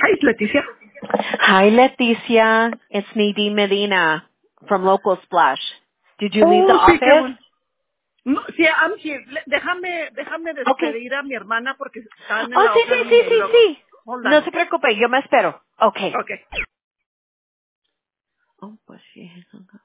Hi, Leticia. Hi, Leticia. It's Nadine Medina from Local Splash. Did you leave the Sí, qué office? bueno. No, sí, I'm here. Déjame Okay. despedir a mi hermana porque están en Oh, la sí, otra sí, sí, línea y sí, luego. sí. Hold on, No se okay? preocupe, yo me espero. Okay. Okay. Oh, pues sí.